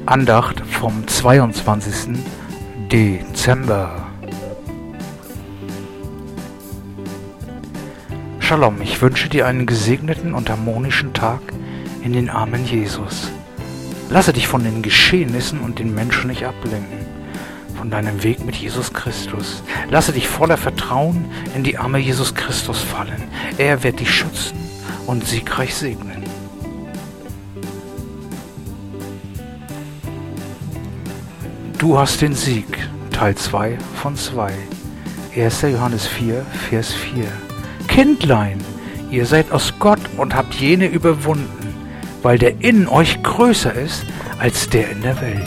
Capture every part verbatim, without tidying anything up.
Andacht vom zweiundzwanzigsten Dezember. Shalom, ich wünsche dir einen gesegneten und harmonischen Tag in den Armen Jesus. Lasse dich von den Geschehnissen und den Menschen nicht ablenken, von deinem Weg mit Jesus Christus. Lasse dich voller Vertrauen in die Arme Jesus Christus fallen. Er wird dich schützen und siegreich segnen. Du hast den Sieg, Teil zwei von zwei. erster Johannes vier, Vers vier. Kindlein, ihr seid aus Gott und habt jene überwunden, weil der in euch größer ist als der in der Welt.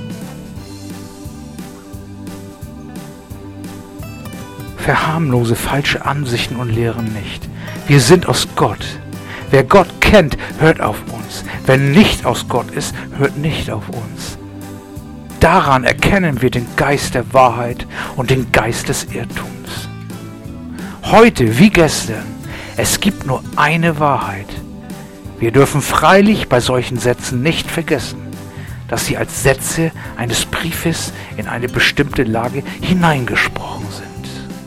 Verharmlose falsche Ansichten und Lehren nicht. Wir sind aus Gott. Wer Gott kennt, hört auf uns. Wer nicht aus Gott ist, hört nicht auf uns. Daran erkennen wir den Geist der Wahrheit und den Geist des Irrtums. Heute wie gestern, es gibt nur eine Wahrheit. Wir dürfen freilich bei solchen Sätzen nicht vergessen, dass sie als Sätze eines Briefes in eine bestimmte Lage hineingesprochen sind.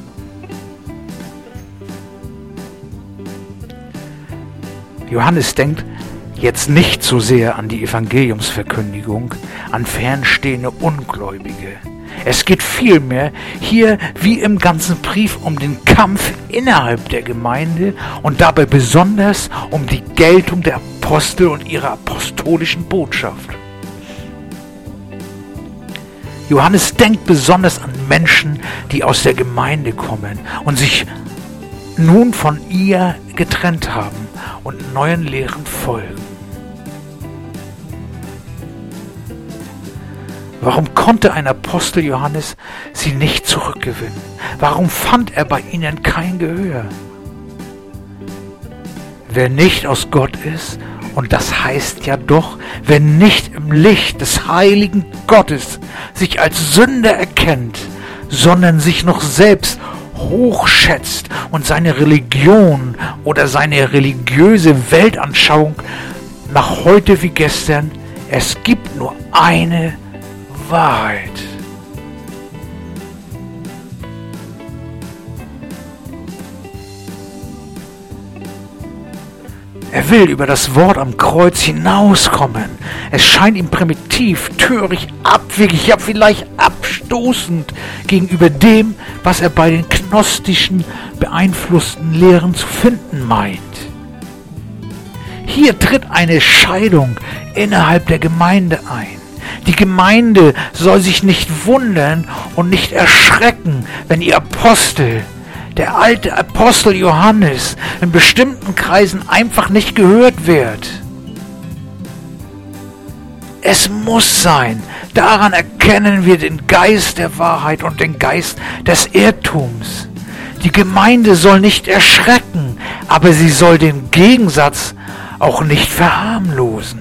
Johannes denkt jetzt nicht so sehr an die Evangeliumsverkündigung, an fernstehende Ungläubige. Es geht vielmehr hier wie im ganzen Brief um den Kampf innerhalb der Gemeinde und dabei besonders um die Geltung der Apostel und ihrer apostolischen Botschaft. Johannes denkt besonders an Menschen, die aus der Gemeinde kommen und sich nun von ihr getrennt haben und neuen Lehren folgen. Warum konnte ein Apostel Johannes sie nicht zurückgewinnen? Warum fand er bei ihnen kein Gehör? Wer nicht aus Gott ist, und das heißt ja doch, wer nicht im Licht des heiligen Gottes sich als Sünder erkennt, sondern sich noch selbst hochschätzt und seine Religion oder seine religiöse Weltanschauung nach heute wie gestern, es gibt nur eine Wahrheit. Er will über das Wort am Kreuz hinauskommen. Es scheint ihm primitiv, töricht, abwegig, ja vielleicht abstoßend gegenüber dem, was er bei den gnostischen, beeinflussten Lehren zu finden meint. Hier tritt eine Scheidung innerhalb der Gemeinde ein. Die Gemeinde soll sich nicht wundern und nicht erschrecken, wenn ihr Apostel, der alte Apostel Johannes, in bestimmten Kreisen einfach nicht gehört wird. Es muss sein. Daran erkennen wir den Geist der Wahrheit und den Geist des Irrtums. Die Gemeinde soll nicht erschrecken, aber sie soll den Gegensatz auch nicht verharmlosen.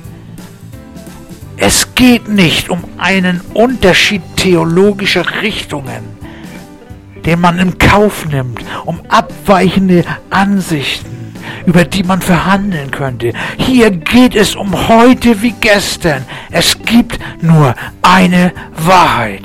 Es geht nicht um einen Unterschied theologischer Richtungen, den man in Kauf nimmt, um abweichende Ansichten, über die man verhandeln könnte. Hier geht es um heute wie gestern. Es gibt nur eine Wahrheit.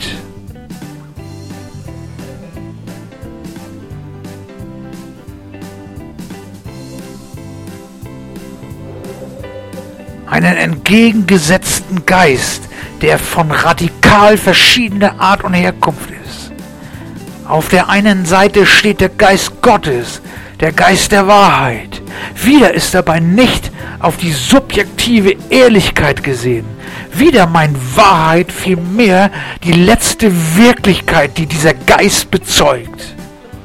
Einen entgegengesetzten Geist, der von radikal verschiedener Art und Herkunft ist. Auf der einen Seite steht der Geist Gottes, der Geist der Wahrheit. Wieder ist dabei nicht auf die subjektive Ehrlichkeit gesehen. Wieder meint Wahrheit vielmehr die letzte Wirklichkeit, die dieser Geist bezeugt.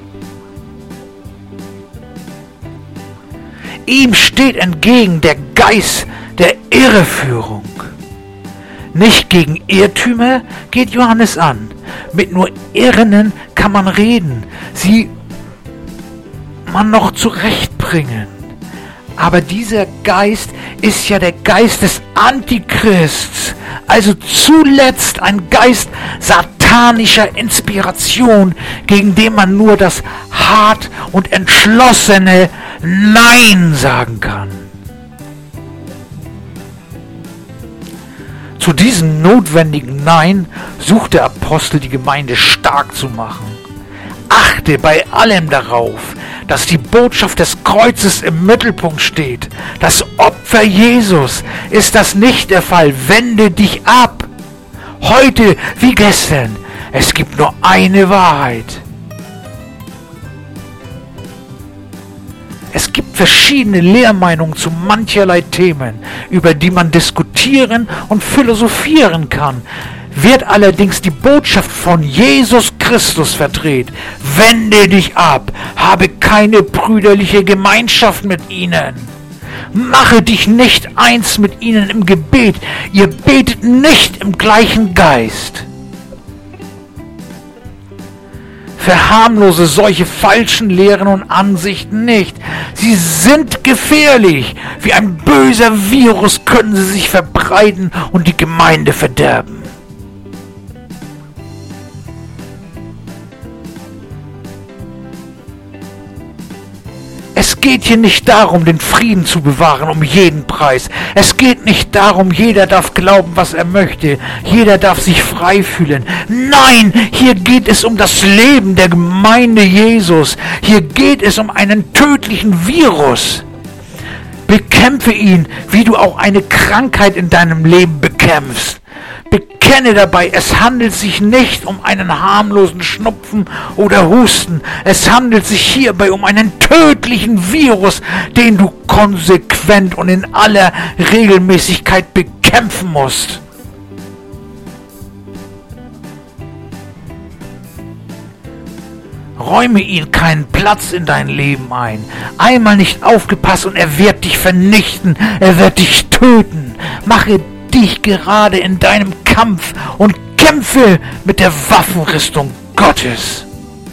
Ihm steht entgegen der Geist der Irreführung. Nicht gegen Irrtümer geht Johannes an. Mit nur Irrenden kann man reden, sie man noch zurechtbringen. Aber dieser Geist ist ja der Geist des Antichrists, also zuletzt ein Geist satanischer Inspiration, gegen den man nur das hart und entschlossene Nein sagen kann. Zu diesem notwendigen Nein sucht der Apostel die Gemeinde stark zu machen. Achte bei allem darauf, dass die Botschaft des Kreuzes im Mittelpunkt steht. Das Opfer Jesus. Ist das nicht der Fall, wende dich ab. Heute wie gestern. Es gibt nur eine Wahrheit. Es gibt verschiedene Lehrmeinungen zu mancherlei Themen, über die man diskutieren und philosophieren kann. Wird allerdings die Botschaft von Jesus Christus verdreht, wende dich ab, habe keine brüderliche Gemeinschaft mit ihnen. Mache dich nicht eins mit ihnen im Gebet, ihr betet nicht im gleichen Geist. Verharmlose solche falschen Lehren und Ansichten nicht. Sie sind gefährlich. Wie ein böser Virus können sie sich verbreiten und die Gemeinde verderben. Es geht hier nicht darum, den Frieden zu bewahren um jeden Preis. Es geht nicht darum, jeder darf glauben, was er möchte. Jeder darf sich frei fühlen. Nein, hier geht es um das Leben der Gemeinde Jesus. Hier geht es um einen tödlichen Virus. Bekämpfe ihn, wie du auch eine Krankheit in deinem Leben bekämpfst. Bekenne dabei, es handelt sich nicht um einen harmlosen Schnupfen oder Husten. Es handelt sich hierbei um einen tödlichen Virus, den du konsequent und in aller Regelmäßigkeit bekämpfen musst. Räume ihm keinen Platz in dein Leben ein. Einmal nicht aufgepasst und er wird dich vernichten. Er wird dich töten. Mache dich gerade in deinem Kampf und kämpfe mit der Waffenrüstung Gottes.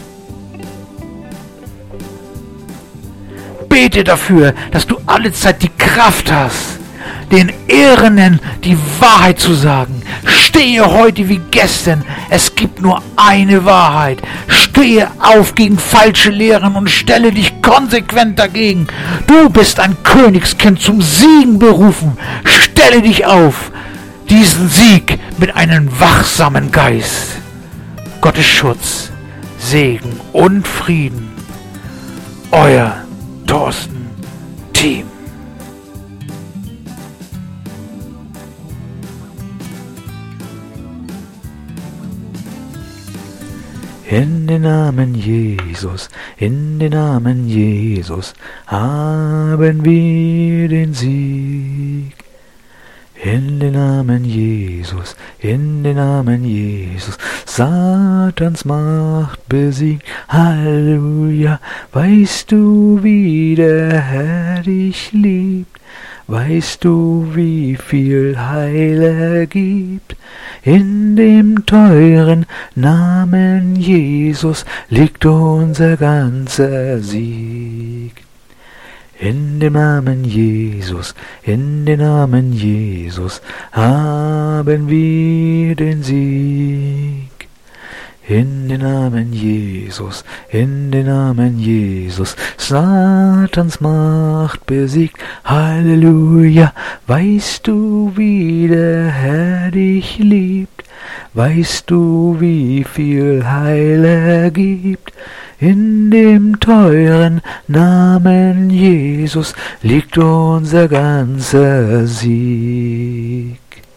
Bete dafür, dass du allezeit die Kraft hast, den Ehrenen die Wahrheit zu sagen. Stehe heute wie gestern. Es gibt nur eine Wahrheit. Stehe auf gegen falsche Lehren und stelle dich konsequent dagegen. Du bist ein Königskind zum Siegen berufen. Stelle dich auf. Diesen Sieg mit einem wachsamen Geist. Gottes Schutz, Segen und Frieden. Euer Thorsten Thiem. In den Namen Jesus, in den Namen Jesus haben wir den Sieg. In den Namen Jesus, in den Namen Jesus, Satans Macht besiegt. Halleluja, weißt du, wie der Herr dich liebt? Weißt du, wie viel Heil er gibt? In dem teuren Namen Jesus liegt unser ganzer Sieg. In dem Namen Jesus, in dem Namen Jesus haben wir den Sieg. In den Namen Jesus, in den Namen Jesus, Satans Macht besiegt. Halleluja, weißt du, wie der Herr dich liebt? Weißt du, wie viel Heil er gibt? In dem teuren Namen Jesus liegt unser ganzer Sieg.